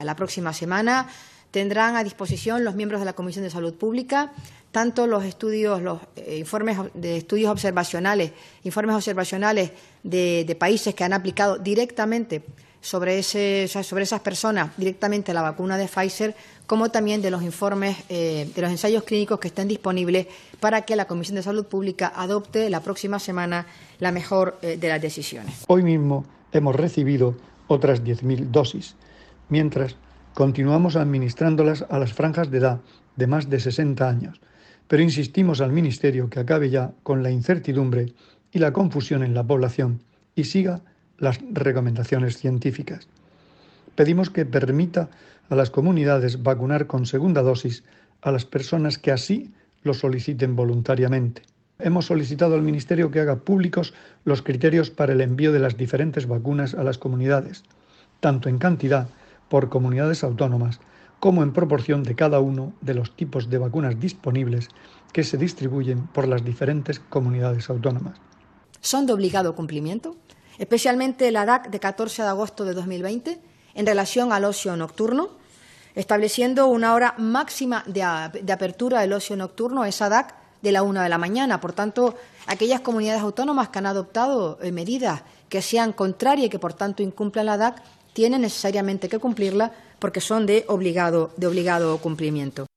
La próxima semana tendrán a disposición los miembros de la Comisión de Salud Pública tanto los informes de estudios observacionales, de países que han aplicado directamente sobre esas personas directamente la vacuna de Pfizer, como también de los informes de los ensayos clínicos que estén disponibles para que la Comisión de Salud Pública adopte la próxima semana la mejor de las decisiones. Hoy mismo hemos recibido otras 10.000 dosis, mientras continuamos administrándolas a las franjas de edad de más de 60 años, pero insistimos al Ministerio que acabe ya con la incertidumbre y la confusión en la población y siga las recomendaciones científicas. Pedimos que permita a las comunidades vacunar con segunda dosis a las personas que así lo soliciten voluntariamente. Hemos solicitado al Ministerio que haga públicos los criterios para el envío de las diferentes vacunas a las comunidades, tanto en cantidad por comunidades autónomas como en proporción de cada uno de los tipos de vacunas disponibles que se distribuyen por las diferentes comunidades autónomas. ¿Son de obligado cumplimiento? Especialmente la DAC de 14 de agosto de 2020 en relación al ocio nocturno, estableciendo una hora máxima de apertura del ocio nocturno, esa DAC de la 1 de la mañana. Por tanto, aquellas comunidades autónomas que han adoptado medidas que sean contrarias y que, por tanto, incumplan la DAC, tienen necesariamente que cumplirla porque son de obligado cumplimiento.